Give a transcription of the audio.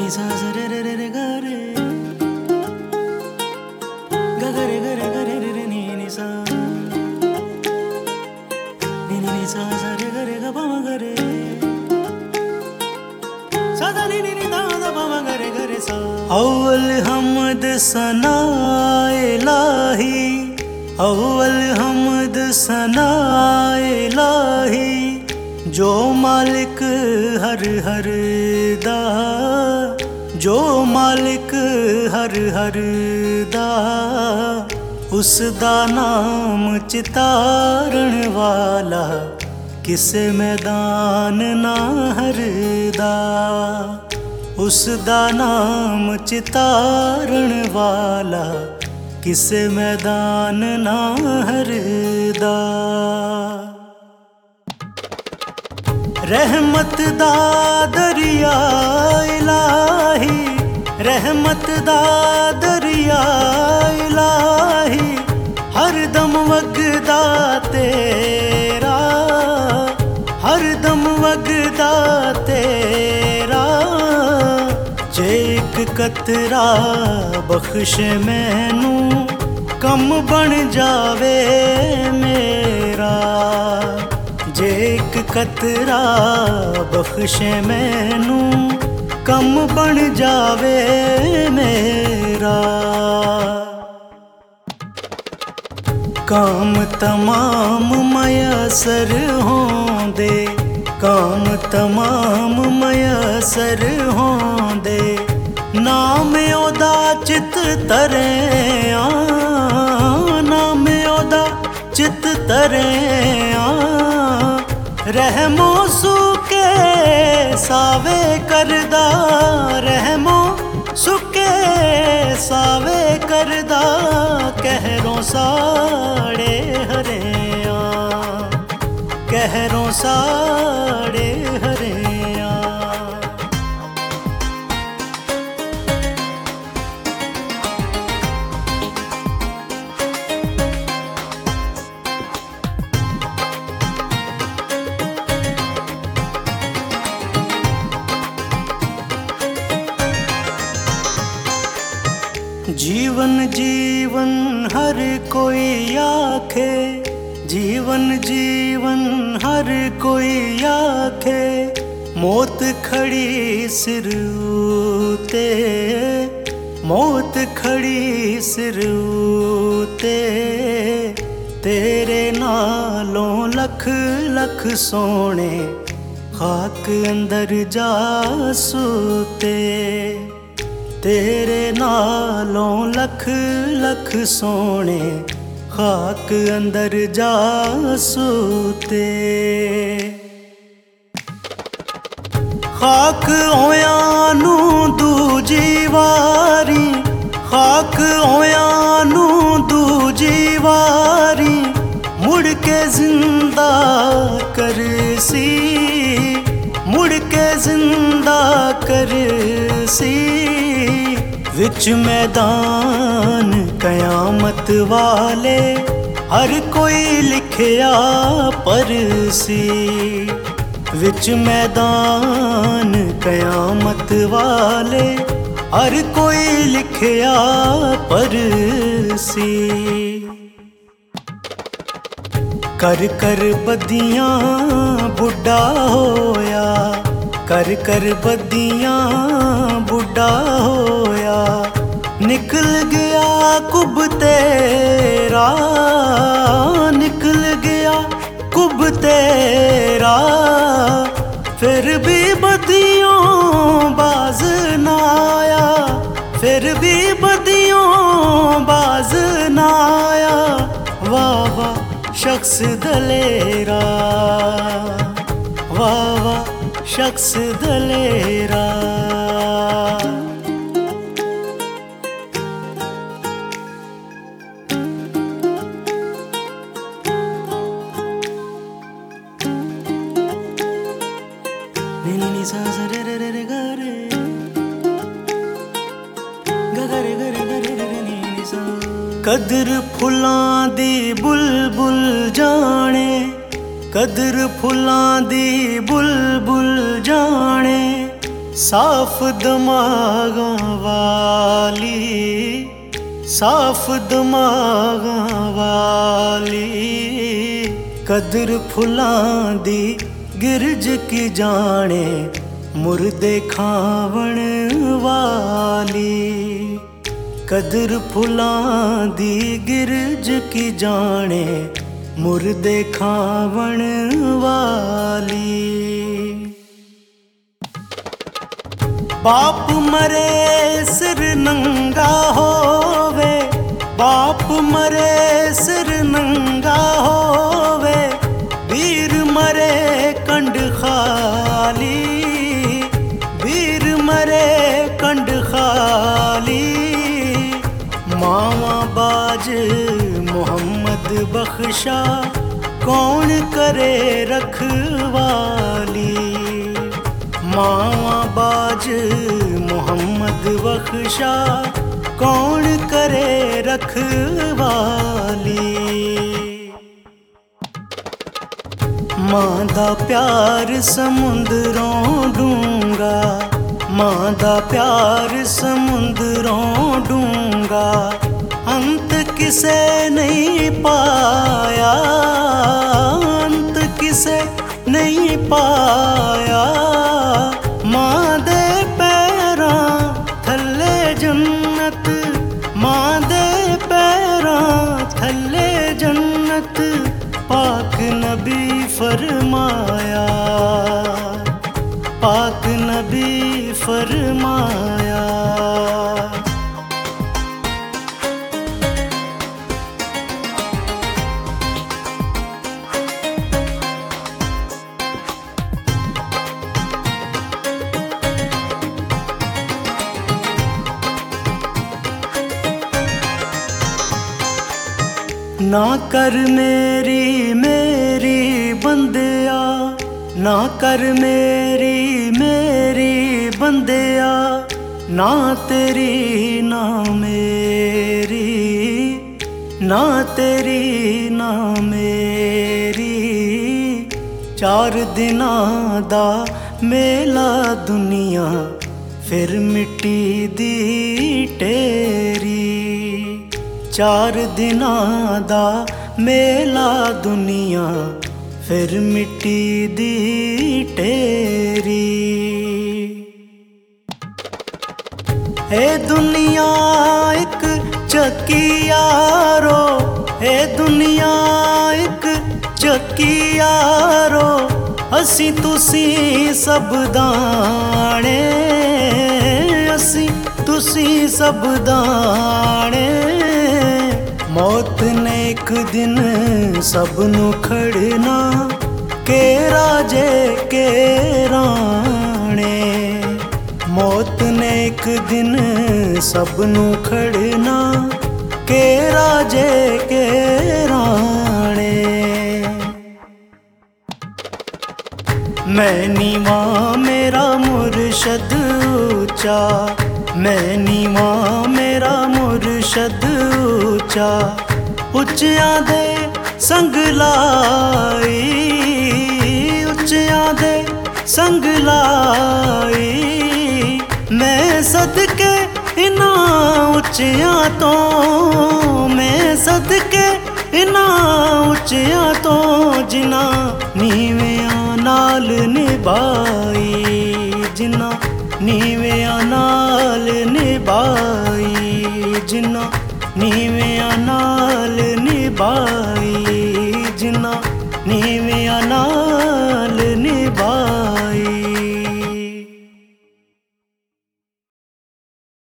ni sa sa re re re re ga re ga ga re re ni sa ni sa sa re ga pa ma ga re sa da ni da pa ma ga re sa अव्वल हमद सना इलाही अव्वल हमद सना इलाही जो मालिक हर हर दा जो मालिक हर हर दा उस दा नाम चितारण वाला किसे मैदान ना हरदा उस दा नाम चितारण वाला किसे मैदान ना हरदा रहमत दा दरिया इलाही रहमत दा दरिया इलाही हर दम वगदा तेरा हर दम वगदा तेरा जे एक कतरा बख्शे मैनू कम बन जावे मेरा जे एक कतरा बख्शे मैनू कम बन जावे मेरा काम तमाम मयसर होंदे काम तमाम मयसर होंदे नाम ओदा चित तरे नाम ओदा चित तरे रहमो सुके सावे करदा रहमो सुके सावे करदा कहरों साड़े हरेया कहरों साड़े हरेया जीवन जीवन हर कोई आखे जीवन जीवन हर कोई आखे मौत खड़ी सिर उते मौत खड़ी सिर उते तेरे नालों लख लख सोने खाक अंदर जा सूते तेरे नालों लख लख सोने खाक अंदर जा सूते खाक होया नू दूजी वारी खाक होया नू दूजी वारी मुड़ के जिंदा कर सी मुड़ के जिंदा कर सी विच मैदान कयामत वाले हर कोई लिखया परसी विच मैदान कयामत वाले हर कोई लिखया परसी कर कर बदियां बुढ़ा होया कर कर बदियां बुढ़ा होया निकल गया कुब तेरा निकल गया कुब तेरा फिर भी बदियों बाज ना आया फिर भी बदियों बाज ना आया वाह वाह शख्स दलेरा वाह वाह शख्स दलेरा नी सा सा रे रे गा रे गा गा रे नी सा कदर फुलां दी बुलबुल जाने कदर फुलां दी बुलबुल जाने साफ दिमागां वाली, साफ दिमागां वाली, कदर फुलां दी गिरज की जाने, मुर्दे खावण वाली। कदर फुलां दी गिरज की जाने, मुर्दे खावण वाली। बाप मरे सिर नंगा होवे, बाप मरे सिर नंगा होवे, वीर मरे कंड खाली, वीर मरे कंड खाली। मावा बाज मोहम्मद बख्शा, कौन करे रखवाली। मावा बाज मोहम्मद बख्शा, कौन करे रखवाली। मां दा प्यार समुंदरों डूंगा, मां दा प्यार समुंदरों डूंगा, अंत किसे नहीं पाया, अंत किसे नहीं पाया। मां दे पैरां थल्ले जन्नत, मां दे पैरां थल्ले जन्नत, पाक नबी फरमाया, पाक नबी फरमाया। ना कर मेरी मेरी बंदिया, ना कर मेरी मेरी बंदिया, ना तेरी ना मेरी, ना तेरी ना मेरी। चार दिनां दा मेला दुनिया, फिर मिट्टी दी ढेरी। चार दिनां दा मेला दुनिया, फिर मिट्टी दी ढेरी। ए दुनिया इक चक्की यारो, ए दुनिया इक चक्की यारो, असी तुसी सब दाने, असी तुसी सब दाने। मौत ने एक दिन सबनू खड़ना, के राजे के राणे। मौत ने एक दिन सबनू खड़ना, के राजे के राणे। मैं नीवा मेरा मुर्शद ऊंचा, मैं नीवा मेरा मुर्शद ऊंचा, उच्चियां दे संग लाई, उच्चियां दे संग लाई। मैं सदके इन्हां उच्चियां तो, मैं सदके इन्हां उच्चियां तो, जिन्हां नीवियां नाल निभाई, जिन्हां नीवियां नाल निभाई, जिन्हां नीवियां नाल निभाई, जिन्हां नीवियां नाल